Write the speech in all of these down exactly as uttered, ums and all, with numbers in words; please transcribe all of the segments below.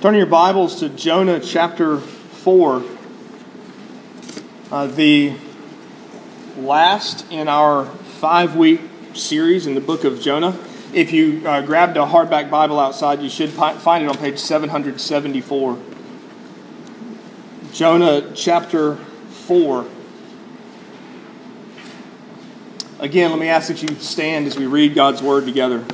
Turning your Bibles to Jonah chapter four, uh, the last in our five-week series in the book of Jonah. If you uh, grabbed a hardback Bible outside, you should find it on page seven seventy-four. Jonah chapter four. Again, let me ask that you stand as we read God's Word together.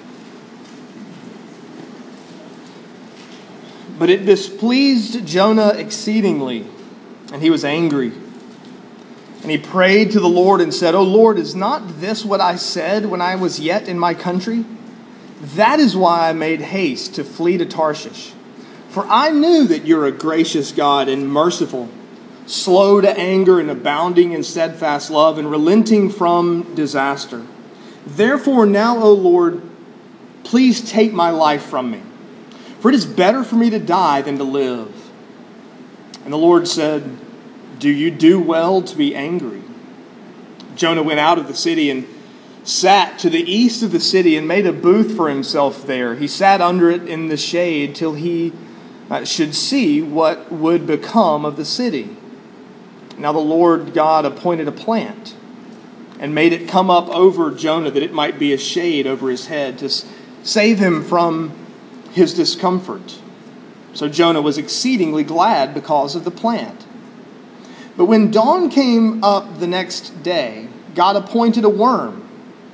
But it displeased Jonah exceedingly, and he was angry. And he prayed to the Lord and said, O Lord, is not this what I said when I was yet in my country? That is why I made haste to flee to Tarshish. For I knew that you're a gracious God and merciful, slow to anger and abounding in steadfast love and relenting from disaster. Therefore now, O Lord, please take my life from me. For it is better for me to die than to live. And the Lord said, Do you do well to be angry? Jonah went out of the city and sat to the east of the city and made a booth for himself there. He sat under it in the shade till he uh, should see what would become of the city. Now the Lord God appointed a plant and made it come up over Jonah that it might be a shade over his head to save him from his discomfort. So Jonah was exceedingly glad because of the plant. But when dawn came up the next day, God appointed a worm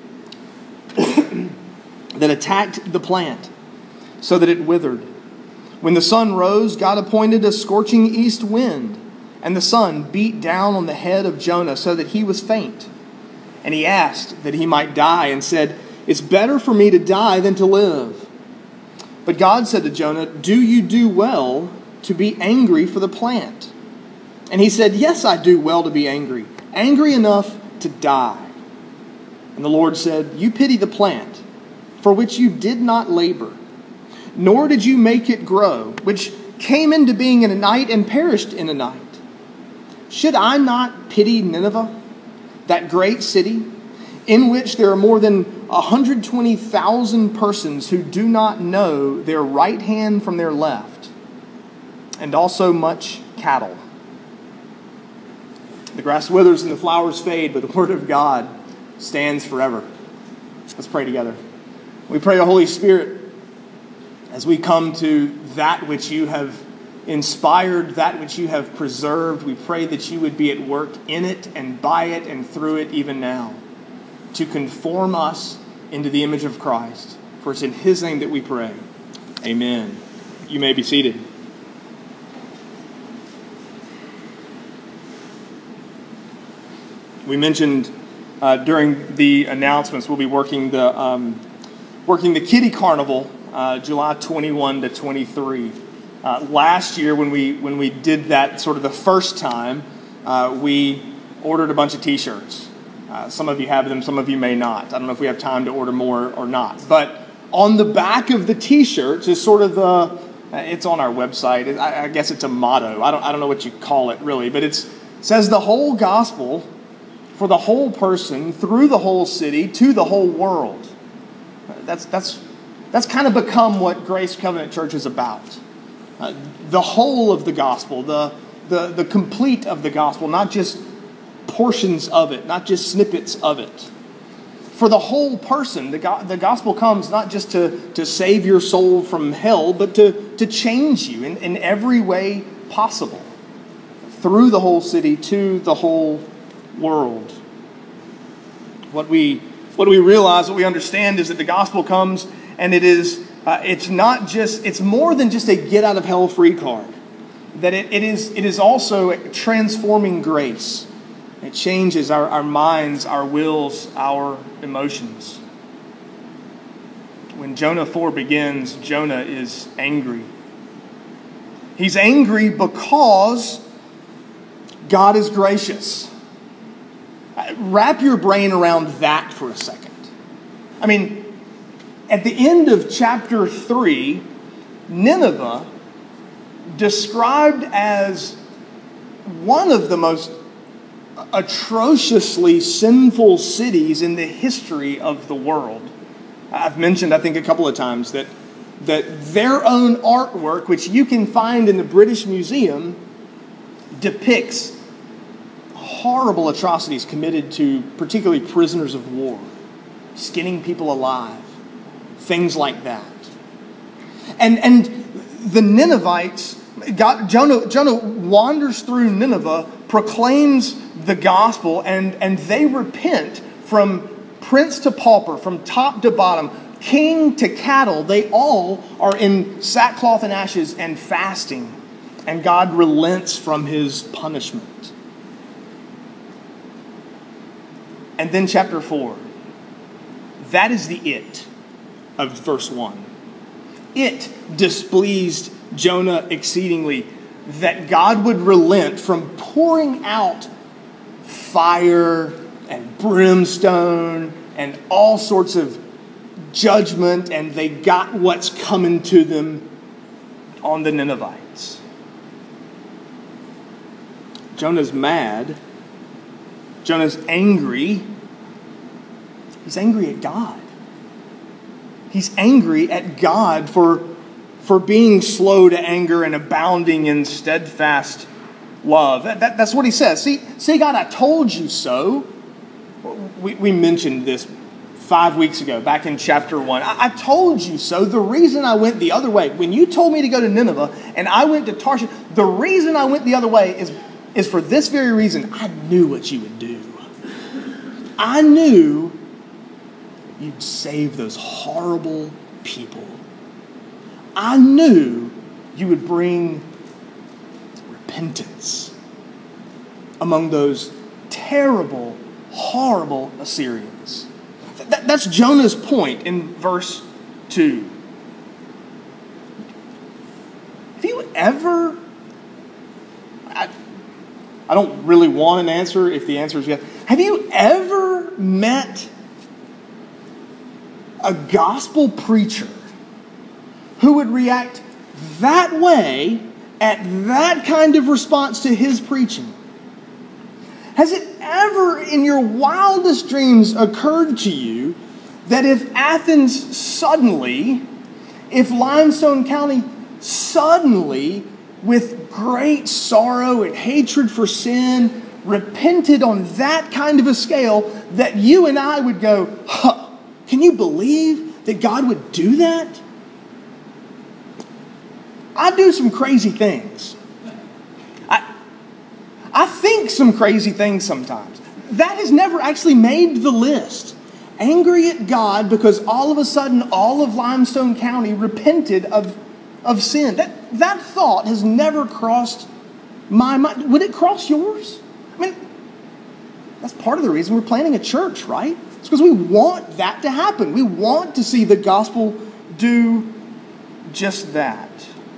that attacked the plant so that it withered. When the sun rose, God appointed a scorching east wind, and the sun beat down on the head of Jonah so that he was faint. And he asked that he might die and said, It's better for me to die than to live. But God said to Jonah, Do you do well to be angry for the plant? And he said, Yes, I do well to be angry, angry enough to die. And the Lord said, You pity the plant, for which you did not labor, nor did you make it grow, which came into being in a night and perished in a night. Should I not pity Nineveh, that great city, in which there are more than one hundred twenty thousand persons who do not know their right hand from their left, and also much cattle? The grass withers and the flowers fade, but the word of God stands forever. Let's pray together. We pray, O Holy Spirit, as we come to that which you have inspired, that which you have preserved, we pray that you would be at work in it and by it and through it even now, to conform us into the image of Christ. For it's in His name that we pray. Amen. You may be seated. We mentioned uh, during the announcements we'll be working the um, working the Kiddie Carnival uh, July twenty-first to twenty-third. Uh, last year when we when we did that sort of the first time, uh, we ordered a bunch of T-shirts. Uh, some of you have them, some of you may not. I don't know if we have time to order more or not. But on the back of the T-shirts is sort of the, it's on our website. I, I guess it's a motto. I don't I don't know what you call it really, but it's, it says the whole gospel for the whole person, through the whole city, to the whole world. That's that's that's kind of become what Grace Covenant Church is about. Uh, the whole of the gospel, the the the complete of the gospel, not just portions of it, not just snippets of it. For the whole person, the, go- the gospel comes not just to, to save your soul from hell, but to, to change you in, in every way possible. Through the whole city, to the whole world. What we what we realize, what we understand is that the gospel comes and it is, uh, it's not just, it's more than just a get out of hell free card. That it, it is it is also a transforming grace. It changes our, our minds, our wills, our emotions. When Jonah four begins, Jonah is angry. He's angry because God is gracious. Wrap your brain around that for a second. I mean, at the end of chapter three, Nineveh, described as one of the most atrociously sinful cities in the history of the world. I've mentioned, I think, a couple of times that that their own artwork, which you can find in the British Museum, depicts horrible atrocities committed to particularly prisoners of war, skinning people alive, things like that. And and the Ninevites, God, Jonah, Jonah wanders through Nineveh, proclaims the gospel, and, and they repent from prince to pauper, from top to bottom, king to cattle. They all are in sackcloth and ashes and fasting, and God relents from his punishment. And then chapter four. That is the it of verse one. It displeased Jonah exceedingly that God would relent from pouring out fire and brimstone and all sorts of judgment, and they got what's coming to them on the Ninevites. Jonah's mad. Jonah's angry. He's angry at God. He's angry at God for, for being slow to anger and abounding in steadfast love. That, that, that's what he says. See, see, God, I told you so. We, we mentioned this five weeks ago, back in chapter one. I, I told you so. The reason I went the other way, when you told me to go to Nineveh and I went to Tarshish, the reason I went the other way is, is for this very reason. I knew what you would do. I knew you'd save those horrible people. I knew you would bring repentance among those terrible, horrible Assyrians. That, that's Jonah's point in verse two. Have you ever... I, I don't really want an answer if the answer is yes. Have you ever met a gospel preacher who would react that way at that kind of response to his preaching? Has it ever in your wildest dreams occurred to you that if Athens suddenly, if Limestone County suddenly, with great sorrow and hatred for sin, repented on that kind of a scale, that you and I would go, huh, can you believe that God would do that? I do some crazy things. I, I think some crazy things sometimes. That has never actually made the list. Angry at God because all of a sudden all of Limestone County repented of, of sin. That, that thought has never crossed my mind. Would it cross yours? I mean, that's part of the reason we're planting a church, right? It's because we want that to happen. We want to see the gospel do just that.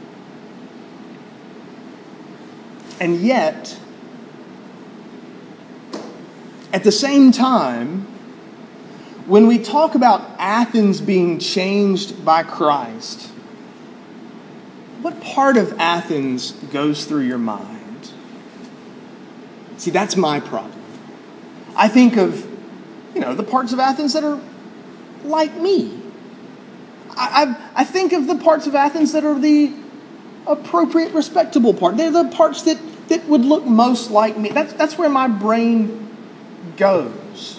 And yet, at the same time, when we talk about Athens being changed by Christ, what part of Athens goes through your mind? See, that's my problem. I think of You know, the parts of Athens that are like me. I, I, I think of the parts of Athens that are the appropriate, respectable part. They're the parts that, that would look most like me. That's, that's where my brain goes.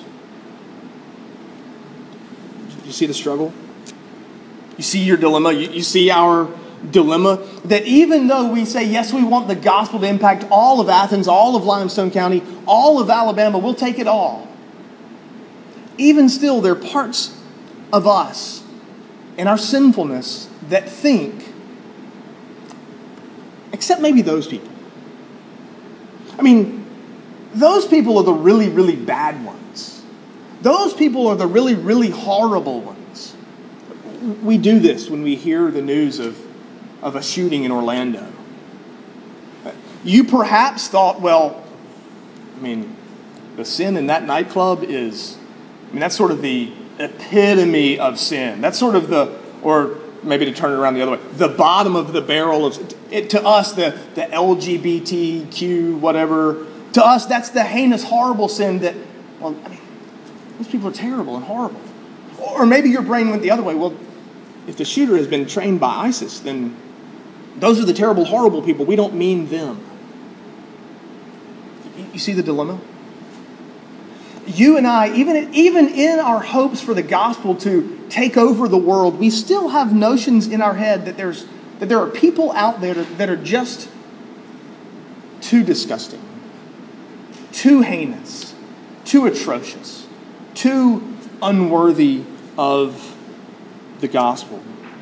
You see the struggle? You see your dilemma? You, you see our dilemma? That even though we say, yes, we want the gospel to impact all of Athens, all of Limestone County, all of Alabama, we'll take it all. Even still, there are parts of us in our sinfulness that think, except maybe those people. I mean, those people are the really, really bad ones. Those people are the really, really horrible ones. We do this when we hear the news of, of a shooting in Orlando. You perhaps thought, well, I mean, the sin in that nightclub is... I mean, that's sort of the epitome of sin. That's sort of the, or maybe to turn it around the other way, the bottom of the barrel of, it, to us, the, the L G B T Q, whatever, to us, that's the heinous, horrible sin that, well, I mean, those people are terrible and horrible. Or maybe your brain went the other way. Well, if the shooter has been trained by ISIS, then those are the terrible, horrible people. We don't mean them. You see the dilemma? You and I, even, even in our hopes for the gospel to take over the world, we still have notions in our head that there's that there are people out there that are just too disgusting, too heinous, too atrocious, too unworthy of the gospel.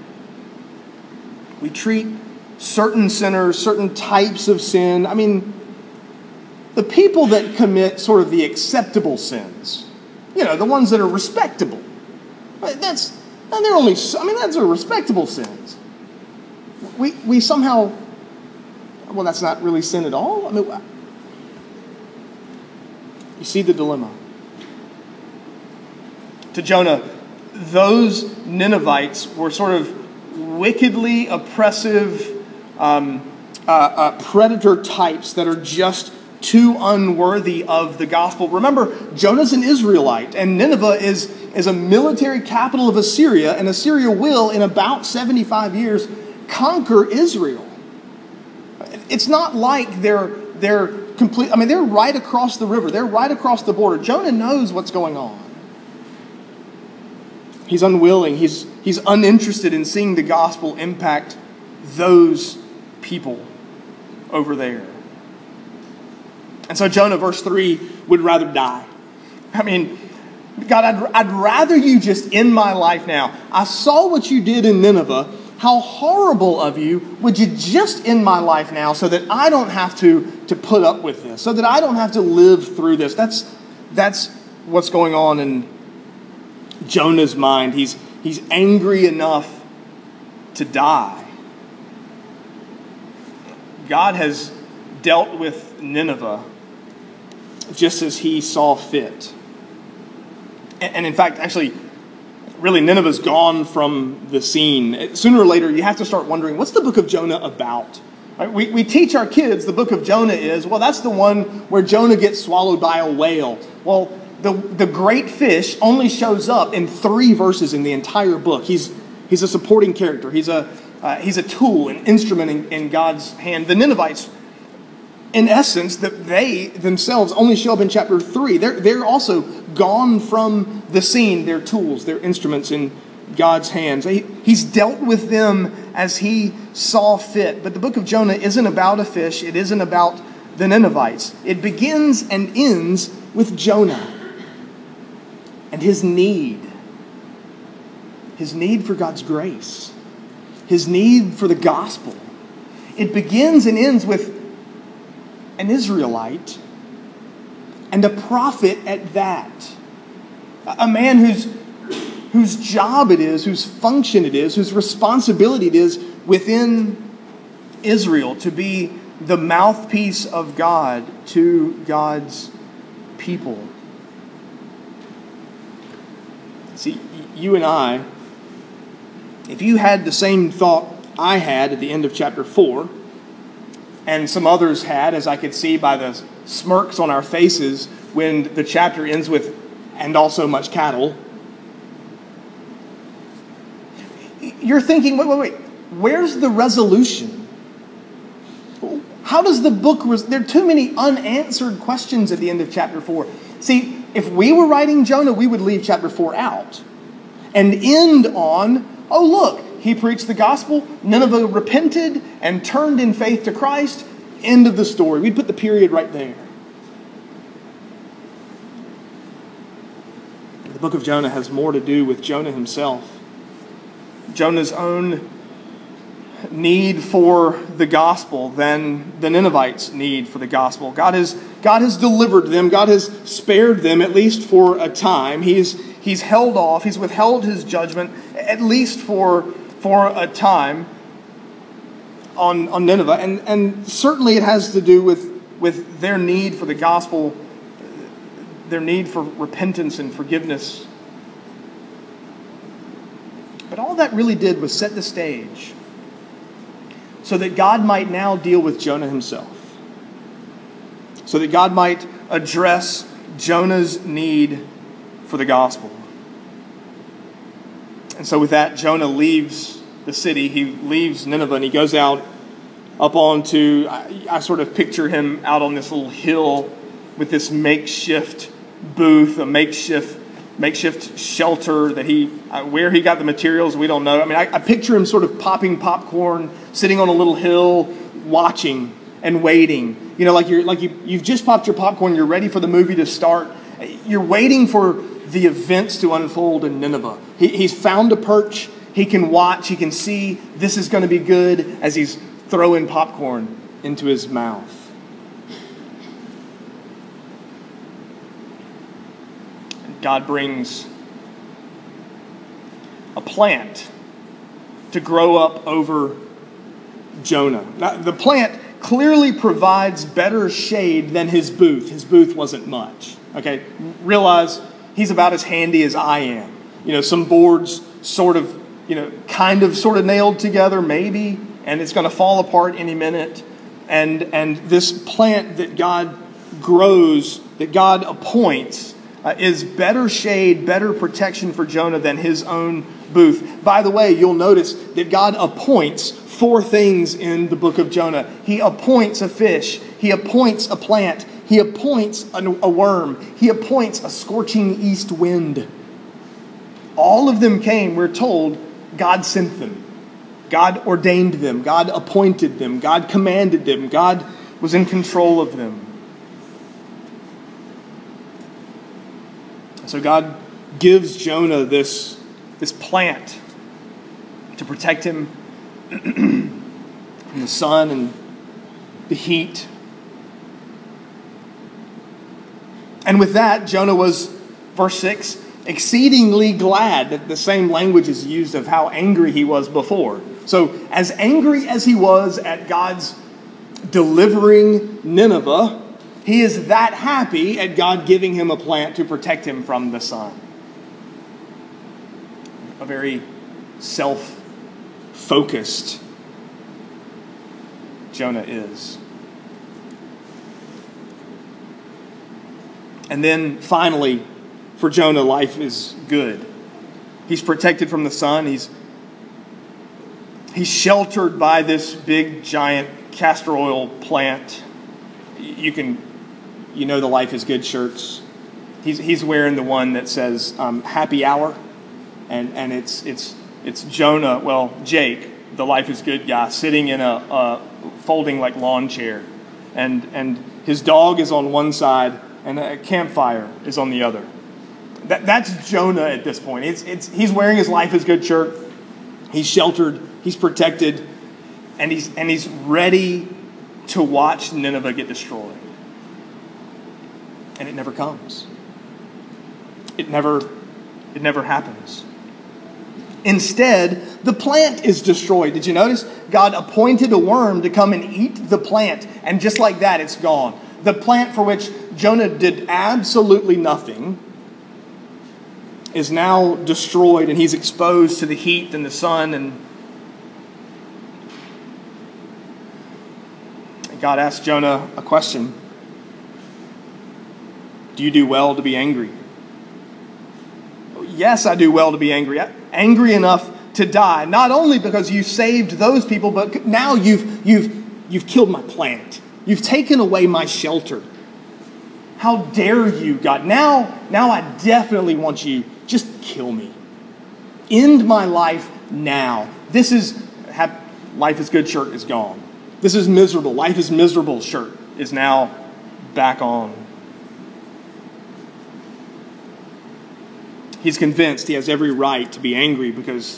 We treat certain sinners, certain types of sin. I mean, the people that commit sort of the acceptable sins, you know, the ones that are respectable, that's, and they're only, I mean, those are respectable sins. We we somehow, well, that's not really sin at all. I mean, you see the dilemma. To Jonah, those Ninevites were sort of wickedly oppressive um, uh, uh, predator types that are just too unworthy of the gospel. Remember, Jonah's an Israelite, and Nineveh is, is a military capital of Assyria, and Assyria will, in about seventy-five years, conquer Israel. It's not like they're they're complete. I mean, they're right across the river. They're right across the border. Jonah knows what's going on. He's unwilling. He's he's uninterested in seeing the gospel impact those people over there. And so Jonah, verse three, would rather die. I mean, God, I'd, I'd rather you just end my life now. I saw what you did in Nineveh. How horrible of you. Would you just end my life now so that I don't have to, to put up with this, so that I don't have to live through this? That's, that's what's going on in Jonah's mind. He's, he's angry enough to die. God has dealt with Nineveh just as he saw fit. And, and in fact, actually, really, Nineveh's gone from the scene. Sooner or later, you have to start wondering, what's the book of Jonah about? Right? We, we teach our kids the book of Jonah is, well, that's the one where Jonah gets swallowed by a whale. Well, the, the great fish only shows up in three verses in the entire book. He's, he's a supporting character. He's a, uh, he's a tool, an instrument in, in God's hand. The Ninevites, in essence, that they themselves only show up in chapter three. They're, they're also gone from the scene. They're tools, they're instruments in God's hands. He, he's dealt with them as he saw fit. But the book of Jonah isn't about a fish. It isn't about the Ninevites. It begins and ends with Jonah and his need. His need for God's grace. His need for the gospel. It begins and ends with an Israelite, and a prophet at that. A man whose, whose job it is, whose function it is, whose responsibility it is within Israel to be the mouthpiece of God to God's people. See, you and I, if you had the same thought I had at the end of chapter four, and some others had, as I could see by the smirks on our faces when the chapter ends with, and also much cattle. You're thinking, wait, wait, wait, where's the resolution? How does the book, res- there are too many unanswered questions at the end of chapter four. See, if we were writing Jonah, we would leave chapter four out and end on, oh look, he preached the gospel, Nineveh repented and turned in faith to Christ. End of the story. We'd put the period right there. The book of Jonah has more to do with Jonah himself. Jonah's own need for the gospel than the Ninevites' need for the gospel. God has, God has delivered them. God has spared them, at least for a time. He's, he's held off. He's withheld his judgment, at least for for a time on, on Nineveh. And, and certainly it has to do with, with their need for the gospel, their need for repentance and forgiveness. But all that really did was set the stage so that God might now deal with Jonah himself. So that God might address Jonah's need for the gospel. And so with that, Jonah leaves the city. He leaves Nineveh and he goes out up onto, I, I sort of picture him out on this little hill with this makeshift booth, a makeshift makeshift shelter that he, uh, where he got the materials, we don't know. I mean, I, I picture him sort of popping popcorn, sitting on a little hill, watching and waiting. You know, like you're like you you've just popped your popcorn, you're ready for the movie to start. You're waiting for the events to unfold in Nineveh. He, he's found a perch. He can watch. He can see this is going to be good as he's throwing popcorn into his mouth. God brings a plant to grow up over Jonah. Now, the plant clearly provides better shade than his booth. His booth wasn't much. Okay, realize he's about as handy as I am. You know, some boards sort of, you know, kind of sort of nailed together, maybe, and it's going to fall apart any minute. And and this plant that God grows, that God appoints, Uh, is better shade, better protection for Jonah than his own booth. By the way, you'll notice that God appoints four things in the book of Jonah. He appoints a fish. He appoints a plant. He appoints a, a worm. He appoints a scorching east wind. All of them came, we're told, God sent them. God ordained them. God appointed them. God commanded them. God was in control of them. So God gives Jonah this, this plant to protect him from the sun and the heat. And with that, Jonah was, verse six, exceedingly glad. That the same language is used of how angry he was before. So as angry as he was at God's delivering Nineveh, he is that happy at God giving him a plant to protect him from the sun. A very self-focused Jonah is. And then finally, for Jonah, life is good. He's protected from the sun. He's, he's sheltered by this big, giant castor oil plant. You can... You know the Life is Good shirts. He's he's wearing the one that says um, "Happy Hour," and and it's it's it's Jonah. Well, Jake, the Life is Good guy, sitting in a, a folding like lawn chair, and and his dog is on one side, and a campfire is on the other. That that's Jonah at this point. It's it's he's wearing his Life is Good shirt. He's sheltered. He's protected, and he's and he's ready to watch Nineveh get destroyed. And it never comes. It never, it never happens. Instead, the plant is destroyed. Did you notice? God appointed a worm to come and eat the plant. And just like that, it's gone. The plant for which Jonah did absolutely nothing is now destroyed, and he's exposed to the heat and the sun. And God asked Jonah a question. Do you do well to be angry? Yes, I do well to be angry. Angry enough to die. Not only because you saved those people, but now you've you've you've killed my plant. You've taken away my shelter. How dare you, God? Now, now I definitely want you. Just kill me. End my life now. This is have, Life is Good shirt is gone. This is miserable. Life is miserable shirt is now back on. He's convinced he has every right to be angry because,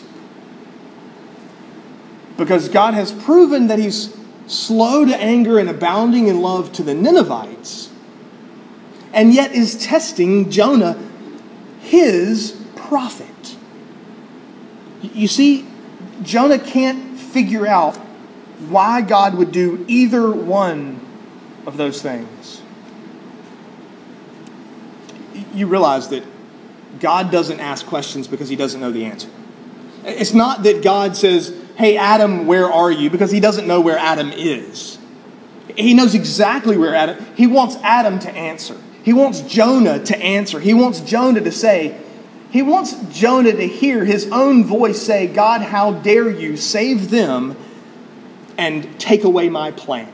because God has proven that he's slow to anger and abounding in love to the Ninevites, and yet is testing Jonah, his prophet. You see, Jonah can't figure out why God would do either one of those things. You realize that God doesn't ask questions because he doesn't know the answer. It's not that God says, hey, Adam, where are you? Because he doesn't know where Adam is. He knows exactly where Adam... He wants Adam to answer. He wants Jonah to answer. He wants Jonah to say, He wants Jonah to hear his own voice say, God, how dare you save them and take away my plant.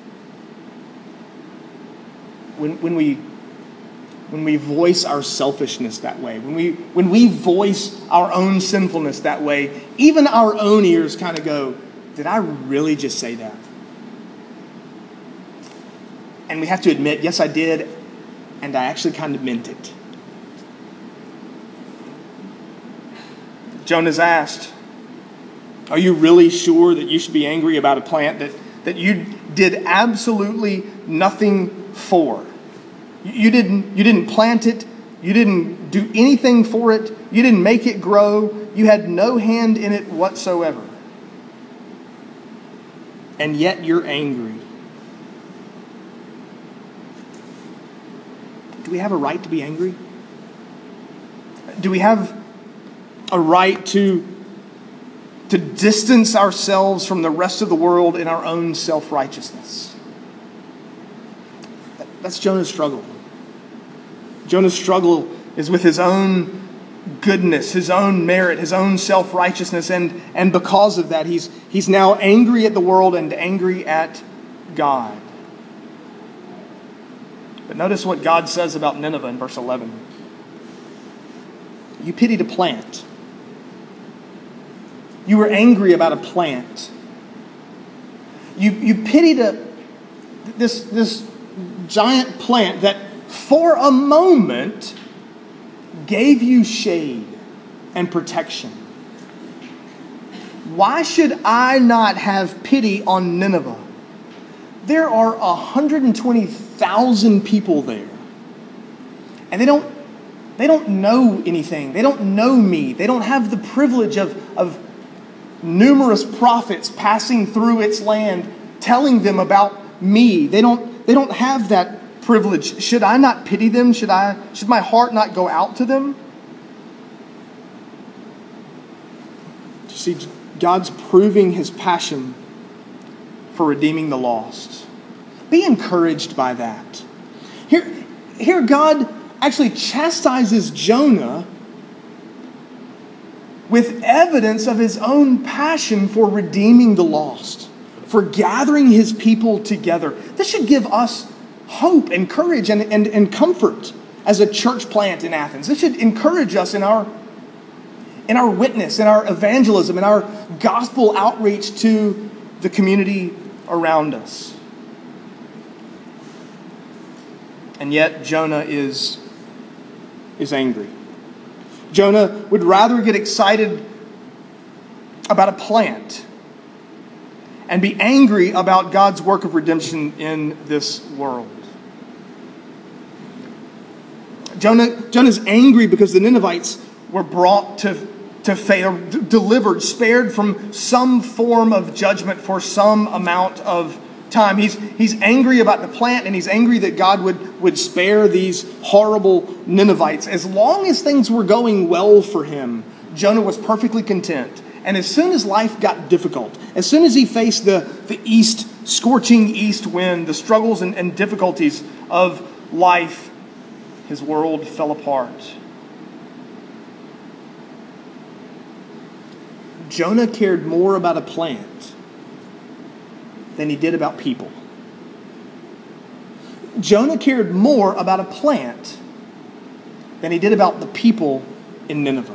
When, when we when we voice our selfishness that way, when we when we voice our own sinfulness that way, even our own ears kind of go, did I really just say that? And we have to admit, yes, I did, and I actually kind of meant it. Jonah's asked, are you really sure that you should be angry about a plant that, that you did absolutely nothing for? You didn't, you didn't plant it. You didn't do anything for it. You didn't make it grow. You had no hand in it whatsoever. And yet you're angry. Do we have a right to be angry? Do we have a right to, to distance ourselves from the rest of the world in our own self-righteousness? That's Jonah's struggle. Jonah's struggle is with his own goodness, his own merit, his own self-righteousness, and, and because of that, he's, he's now angry at the world and angry at God. But notice what God says about Nineveh in verse eleven. You pitied a plant. You were angry about a plant. You, you pitied a, this, this giant plant that for a moment gave you shade and protection. Why should I not have pity on Nineveh? There are one hundred twenty thousand people there. And they don't, they don't know anything. They don't know me. They don't have the privilege of, of numerous prophets passing through its land telling them about me. They don't, they don't have that privilege. Should I not pity them? Should I, should my heart not go out to them? You see, God's proving his passion for redeeming the lost. Be encouraged by that. Here, here God actually chastises Jonah with evidence of his own passion for redeeming the lost, for gathering his people together. This should give us hope and courage and, and, and comfort as a church plant in Athens. This should encourage us in our, in our witness, in our evangelism, in our gospel outreach to the community around us. And yet Jonah is, is angry. Jonah would rather get excited about a plant and be angry about God's work of redemption in this world. Jonah, Jonah's angry because the Ninevites were brought to, to fail, d- delivered, spared from some form of judgment for some amount of time. He's, he's angry about the plant, and he's angry that God would, would spare these horrible Ninevites. As long as things were going well for him, Jonah was perfectly content. And as soon as life got difficult, as soon as he faced the, the east, scorching east wind, the struggles and, and difficulties of life, his world fell apart. Jonah cared more about a plant than he did about people. Jonah cared more about a plant than he did about the people in Nineveh.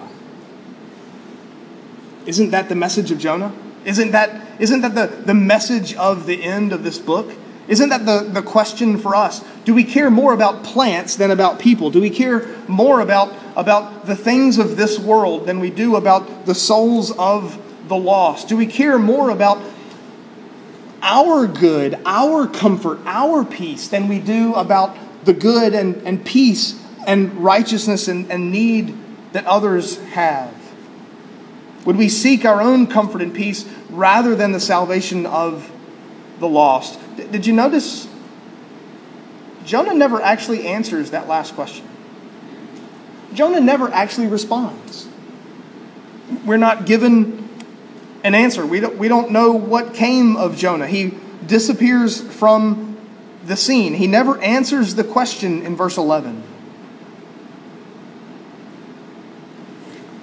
Isn't that the message of Jonah? Isn't that, isn't that the, the message of the end of this book? Isn't that the, the question for us? Do we care more about plants than about people? Do we care more about, about the things of this world than we do about the souls of the lost? Do we care more about our good, our comfort, our peace than we do about the good and, and peace and righteousness and, and need that others have? Would we seek our own comfort and peace rather than the salvation of the lost? D- did you notice Jonah never actually answers that last question? Jonah never actually responds. We're not given an answer. We don't, we don't know what came of Jonah. He disappears from the scene. He never answers the question in verse eleven.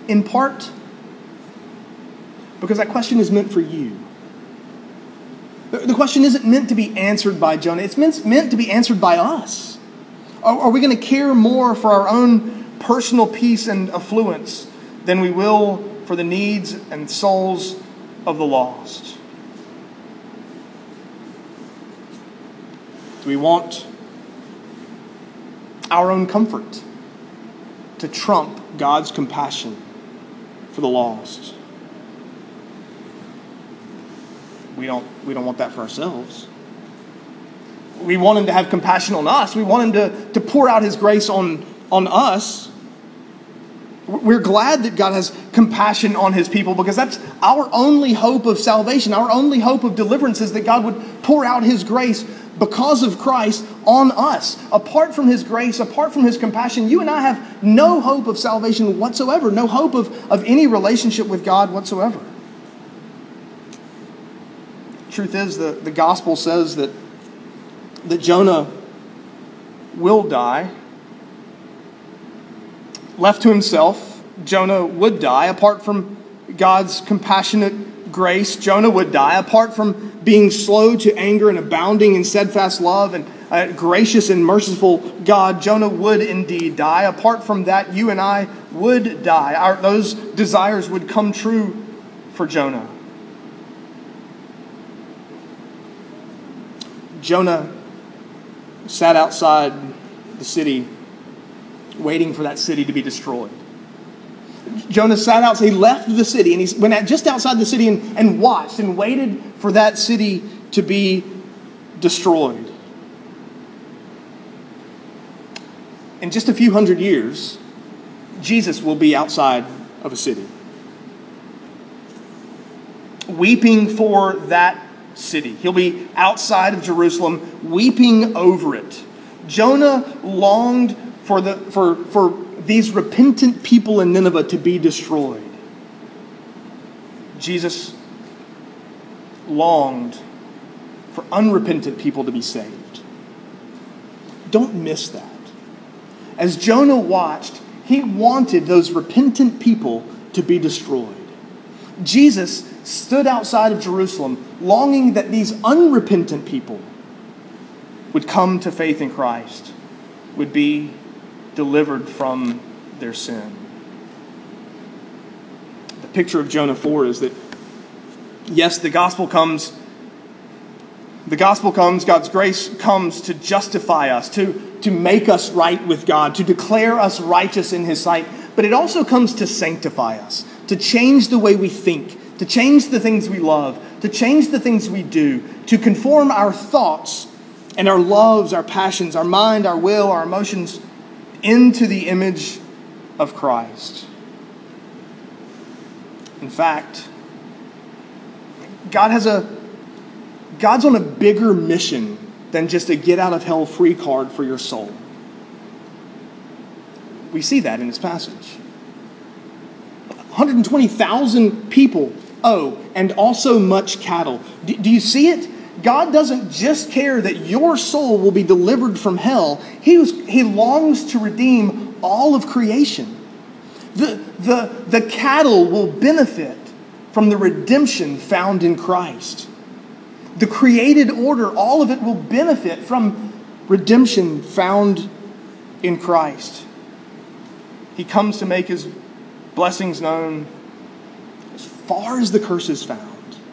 In part, because that question is meant for you. The question isn't meant to be answered by Jonah. It's meant, meant to be answered by us. Are, are we going to care more for our own personal peace and affluence than we will for the needs and souls of the lost? Do we want our own comfort to trump God's compassion for the lost? We don't, we don't want that for ourselves. We want him to have compassion on us. We want him to, to pour out his grace on, on us. We're glad that God has compassion on his people because that's our only hope of salvation. Our only hope of deliverance is that God would pour out his grace because of Christ on us. Apart from his grace, apart from his compassion, you and I have no hope of salvation whatsoever. No hope of, of any relationship with God whatsoever. Truth is, the, the gospel says that, that Jonah will die. Left to himself, Jonah would die. Apart from God's compassionate grace, Jonah would die. Apart from being slow to anger and abounding in steadfast love and uh, gracious and merciful God, Jonah would indeed die. Apart from that, you and I would die. Our, those desires would come true for Jonah. Jonah sat outside the city waiting for that city to be destroyed. Jonah sat outside, he left the city, and he went out just outside the city and, and watched and waited for that city to be destroyed. In just a few hundred years, Jesus will be outside of a city, weeping for that city. He'll be outside of Jerusalem, weeping over it. Jonah longed for the for for these repentant people in Nineveh to be destroyed. Jesus longed for unrepentant people to be saved. Don't miss that. As Jonah watched, he wanted those repentant people to be destroyed. Jesus stood outside of Jerusalem, longing that these unrepentant people would come to faith in Christ, would be delivered from their sin. The picture of Jonah four is that, yes, the gospel comes, the gospel comes, God's grace comes to justify us, to, to make us right with God, to declare us righteous in his sight, but it also comes to sanctify us, to change the way we think, to change the things we love, to change the things we do, to conform our thoughts and our loves, our passions, our mind, our will, our emotions into the image of Christ. In fact, God has a God's on a bigger mission than just a get out of hell free card for your soul. We see that in this passage. one hundred twenty thousand people owe, and also much cattle. Do, do you see it? God doesn't just care that your soul will be delivered from hell. He, was, he longs to redeem all of creation. The, the, the cattle will benefit from the redemption found in Christ. The created order, all of it will benefit from redemption found in Christ. He comes to make his blessings known as far as the curse is found.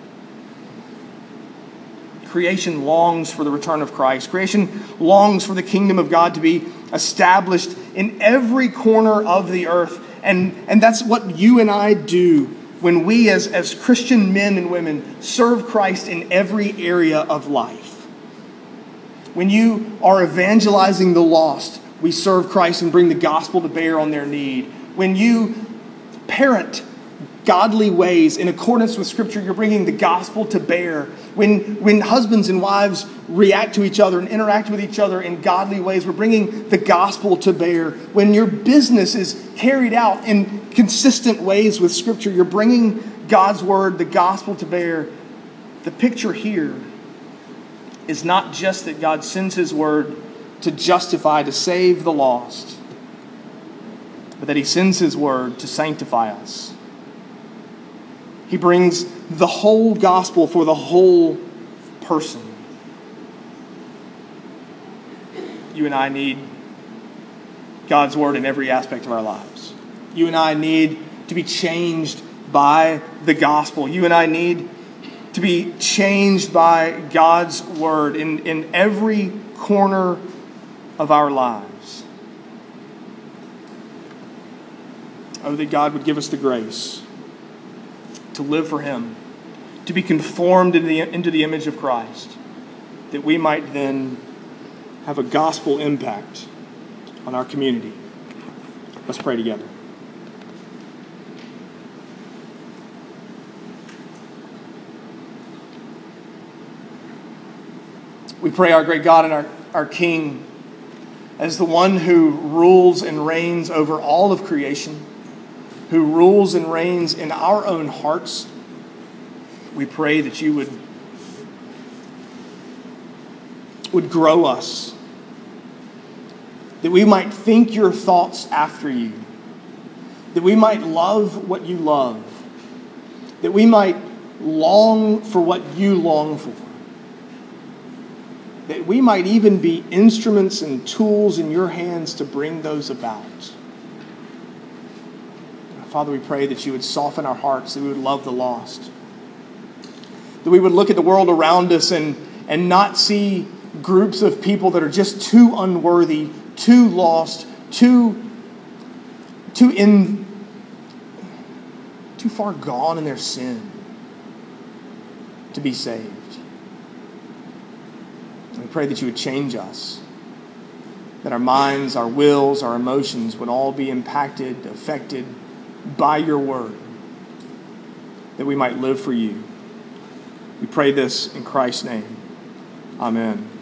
Creation longs for the return of Christ. Creation longs for the kingdom of God to be established in every corner of the earth. And, and that's what you and I do when we as, as Christian men and women serve Christ in every area of life. When you are evangelizing the lost, we serve Christ and bring the gospel to bear on their need. When you parent godly ways in accordance with Scripture, you're bringing the gospel to bear. When, when husbands and wives react to each other and interact with each other in godly ways, we're bringing the gospel to bear. When your business is carried out in consistent ways with Scripture, you're bringing God's word, the gospel to bear. The picture here is not just that God sends his word to justify, to save the lost. but that he sends his word to sanctify us. He brings the whole gospel for the whole person. You and I need God's word in every aspect of our lives. You and I need to be changed by the gospel. You and I need to be changed by God's word in, in every corner of our lives. Oh, that God would give us the grace to live for him, to be conformed into the, into the image of Christ, that we might then have a gospel impact on our community. Let's pray together. We pray, our great God and our, our King, as the one who rules and reigns over all of creation, who rules and reigns in our own hearts, we pray that you would, would grow us, that we might think your thoughts after you, that we might love what you love, that we might long for what you long for, that we might even be instruments and tools in your hands to bring those about. Father, we pray that you would soften our hearts, that we would love the lost, that we would look at the world around us and, and not see groups of people that are just too unworthy, too lost, too, too, in, too far gone in their sin to be saved. We pray that you would change us, that our minds, our wills, our emotions would all be impacted, affected by your word, that we might live for you. We pray this in Christ's name. Amen.